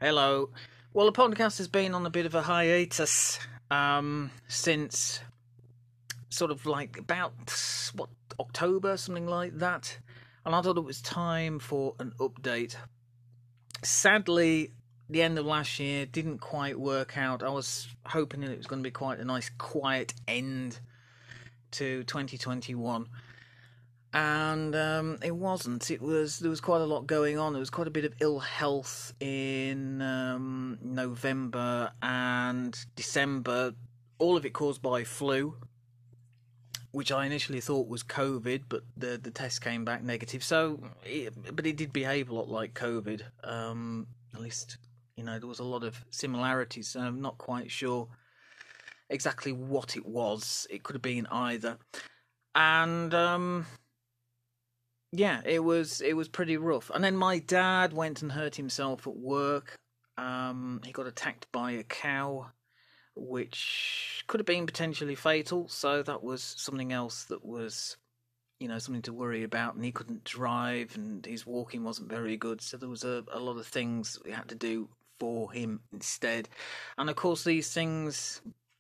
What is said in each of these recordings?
Hello. Well, the podcast has been on a bit of a hiatus since sort of like about, October, something like that. And I thought it was time for an update. Sadly, the end of last year didn't quite work out. I was hoping that it was going to be quite a nice, quiet end to 2021. And it wasn't. There was quite a lot going on. There was quite a bit of ill health in November and December. All of it caused by flu, which I initially thought was COVID, but the test came back negative. But it did behave a lot like COVID. At least, there was a lot of similarities. So I'm not quite sure exactly what it was. It could have been either. And yeah, it was pretty rough. And then my dad went and hurt himself at work. He got attacked by a cow, which could have been potentially fatal. So that was something else that was, something to worry about. And he couldn't drive, and his walking wasn't very good. So there was a lot of things we had to do for him instead. And of course, these things,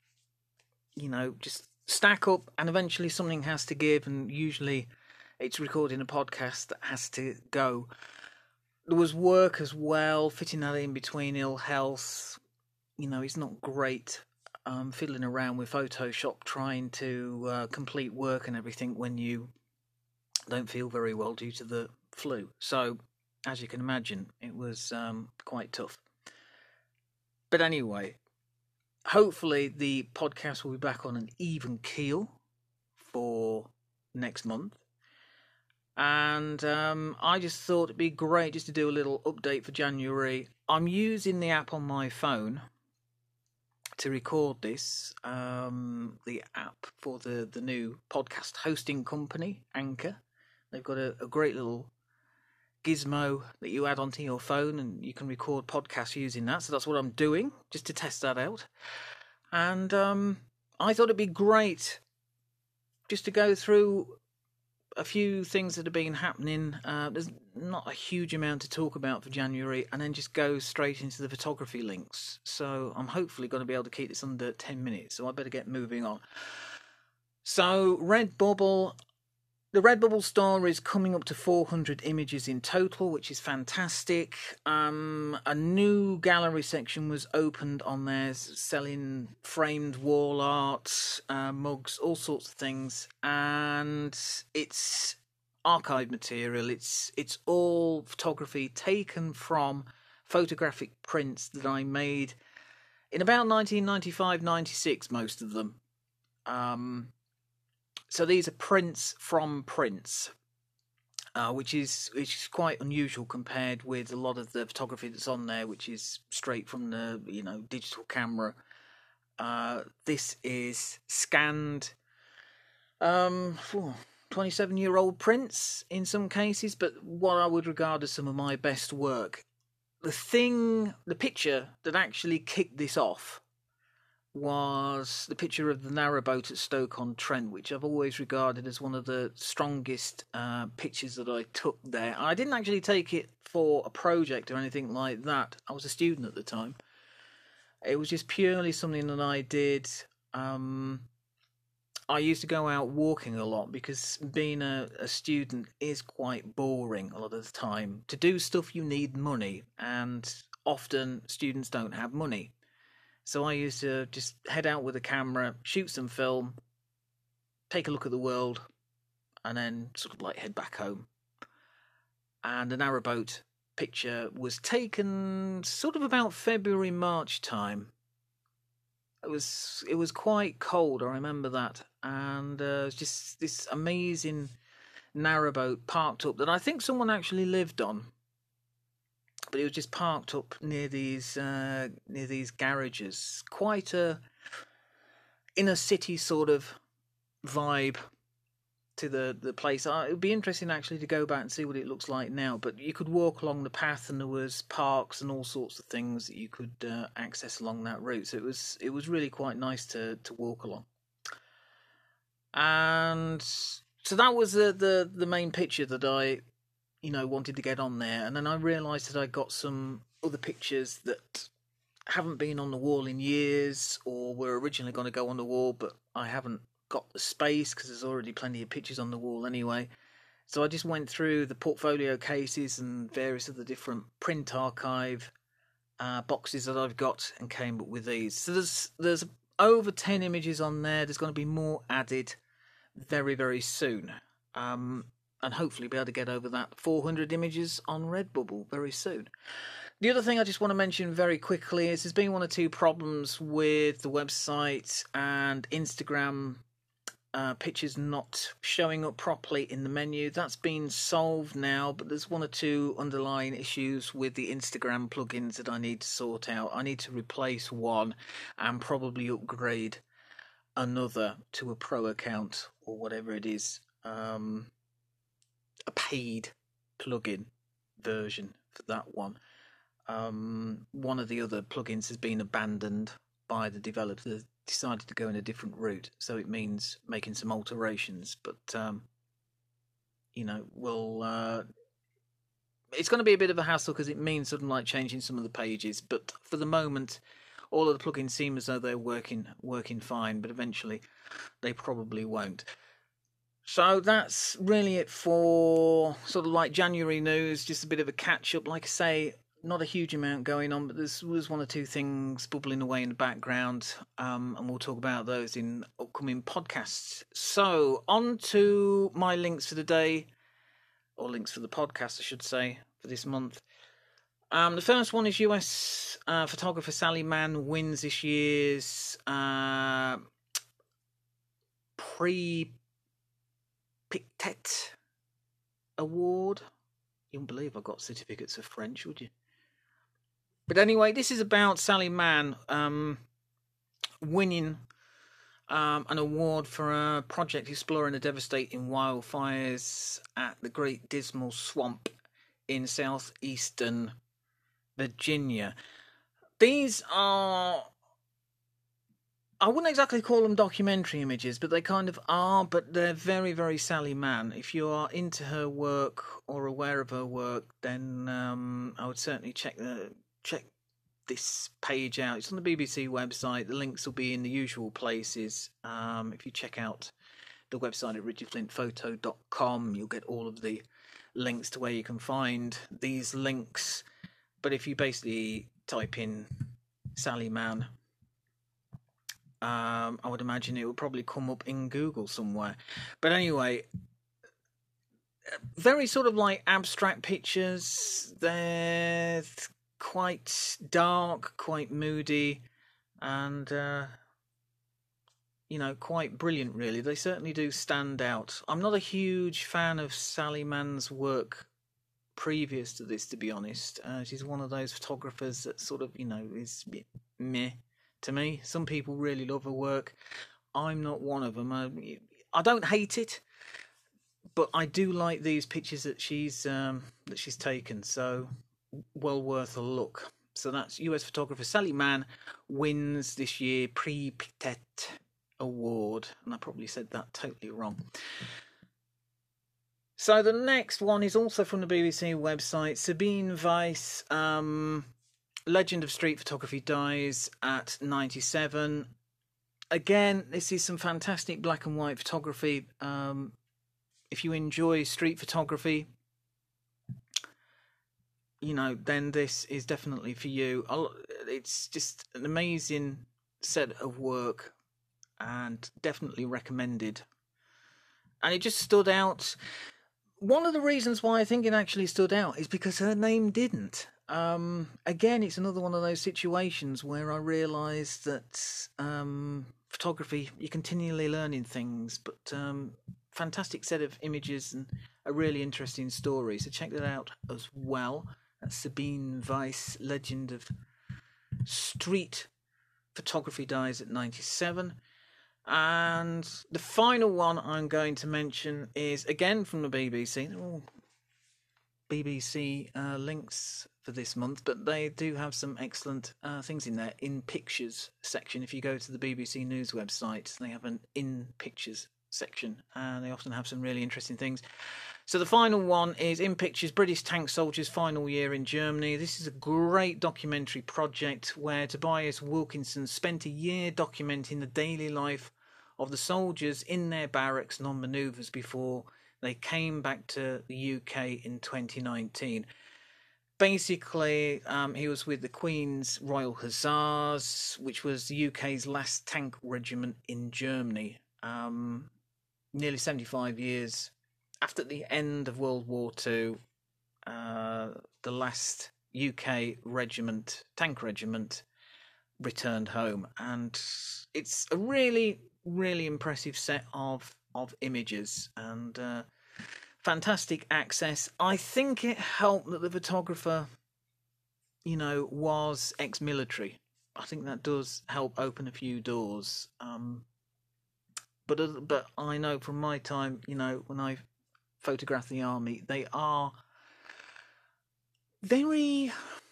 just stack up, and eventually something has to give. And usually it's recording a podcast that has to go. There was work as well, fitting that in between ill health. It's not great fiddling around with Photoshop trying to complete work and everything when you don't feel very well due to the flu. So, as you can imagine, it was quite tough. But anyway, hopefully the podcast will be back on an even keel for next month. And I just thought it'd be great just to do a little update for January. I'm using the app on my phone to record this, the app for the new podcast hosting company, Anchor. They've got a great little gizmo that you add onto your phone, and you can record podcasts using that. So that's what I'm doing, just to test that out. And I thought it'd be great just to go through a few things that have been happening. There's not a huge amount to talk about for January, and then just go straight into the photography links. So I'm hopefully going to be able to keep this under 10 minutes, so I better get moving on. So Redbubble, the Redbubble store is coming up to 400 images in total, which is fantastic. A new gallery section was opened on there, selling framed wall art, mugs, all sorts of things, and it's archive material. It's all photography taken from photographic prints that I made in about 1995-96, most of them. So these are prints from prints, which is quite unusual compared with a lot of the photography that's on there, which is straight from the digital camera. This is scanned 27-year-old prints in some cases, but what I would regard as some of my best work. The picture that actually kicked this off was the picture of the narrowboat at Stoke-on-Trent, which I've always regarded as one of the strongest pictures that I took there. I didn't actually take it for a project or anything like that. I was a student at the time. It was just purely something that I did. I used to go out walking a lot because being a student is quite boring a lot of the time. To do stuff you need money, and often students don't have money. So I used to just head out with a camera, shoot some film, take a look at the world, and then sort of like head back home. And the narrowboat picture was taken sort of about February, March time. It was quite cold, I remember that. And it was just this amazing narrowboat parked up that I think someone actually lived on. But it was just parked up near these garages. Quite a inner city sort of vibe to the place. It would be interesting actually to go back and see what it looks like now. But you could walk along the path, and there was parks and all sorts of things that you could access along that route. So it was really quite nice to walk along. And so that was the main picture that I wanted to get on there. And then I realised that I got some other pictures that haven't been on the wall in years, or were originally going to go on the wall, but I haven't got the space because there's already plenty of pictures on the wall anyway. So I just went through the portfolio cases and various other different print archive boxes that I've got and came up with these. So there's over 10 images on there. There's going to be more added very, very soon. And hopefully be able to get over that 400 images on Redbubble very soon. The other thing I just want to mention very quickly is there's been one or two problems with the website and Instagram pictures not showing up properly in the menu. That's been solved now, but there's one or two underlying issues with the Instagram plugins that I need to sort out. I need to replace one and probably upgrade another to a pro account or whatever it is, a paid plugin version for that one. One of the other plugins has been abandoned by the developer. Decided to go in a different route, so it means making some alterations, but we'll it's going to be a bit of a hassle because it means something like changing some of the pages, but for the moment all of the plugins seem as though they're working fine, but eventually they probably won't. So that's really it for sort of like January news, just a bit of a catch up. Like I say, not a huge amount going on, but there was one or two things bubbling away in the background, and we'll talk about those in upcoming podcasts. So, on to my links for the day, or links for the podcast, I should say, for this month. The first one is US photographer Sally Mann wins this year's Prix Pictet Award. You wouldn't believe I got certificates of French, would you? But anyway, this is about Sally Mann winning an award for a project exploring the devastating wildfires at the Great Dismal Swamp in southeastern Virginia. These are, I wouldn't exactly call them documentary images, but they kind of are, but they're very, very Sally Mann. If you are into her work or aware of her work, then I would certainly check this page out. It's on the BBC website. The links will be in the usual places. If you check out the website at richardflintphoto.com, you'll get all of the links to where you can find these links. But if you basically type in Sally Mann, I would imagine it will probably come up in Google somewhere. But anyway, very sort of like abstract pictures. They're quite dark, quite moody, and quite brilliant, really. They certainly do stand out. I'm not a huge fan of Sally Mann's work previous to this, to be honest. She's one of those photographers that sort of, is a bit meh to me. Some people really love her work. I'm not one of them. I don't hate it, but I do like these pictures that she's taken, so well worth a look. So that's US photographer Sally Mann wins this year Prix Pictet Award, and I probably said that totally wrong. So the next one is also from the BBC website. Sabine Weiss, legend of street photography, dies at 97. Again, this is some fantastic black and white photography. If you enjoy street photography, then this is definitely for you. It's just an amazing set of work and definitely recommended. And it just stood out. One of the reasons why I think it actually stood out is because her name didn't. Again, it's another one of those situations where I realised that photography, you're continually learning things, but fantastic set of images and a really interesting story. So check that out as well. That's Sabine Weiss, legend of street photography, dies at 97. And the final one I'm going to mention is again from the BBC. They're all BBC links for this month, but they do have some excellent things in there. In pictures section, if you go to the BBC News website, they have an in pictures section, and they often have some really interesting things. So the final one is In Pictures, British Tank Soldiers' Final Year in Germany. This is a great documentary project where Tobias Wilkinson spent a year documenting the daily life of the soldiers in their barracks and on manoeuvres before they came back to the UK in 2019. Basically, he was with the Queen's Royal Hussars, which was the UK's last tank regiment in Germany. Nearly 75 years after the end of World War II, the last UK regiment, tank regiment, returned home. And it's a really, really impressive set of images and fantastic access. I think it helped that the photographer, was ex-military. I think that does help open a few doors. But I know from my time, when I photographed the army, they are very,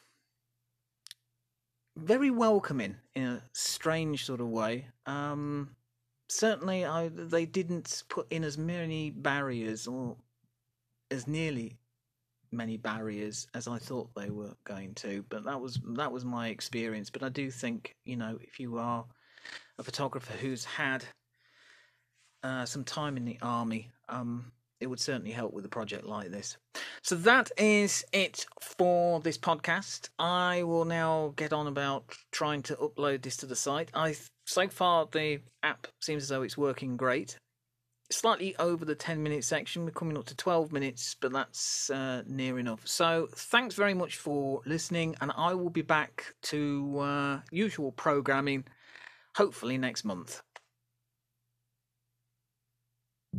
very welcoming in a strange sort of way. Certainly, they didn't put in as many barriers or as nearly many barriers as I thought they were going to. But that was my experience. But I do think, if you are a photographer who's had some time in the army, it would certainly help with a project like this. So that is it for this podcast. I will now get on about trying to upload this to the site. So far, the app seems as though it's working great. Slightly over the 10-minute section. We're coming up to 12 minutes, but that's near enough. So thanks very much for listening, and I will be back to usual programming, hopefully next month.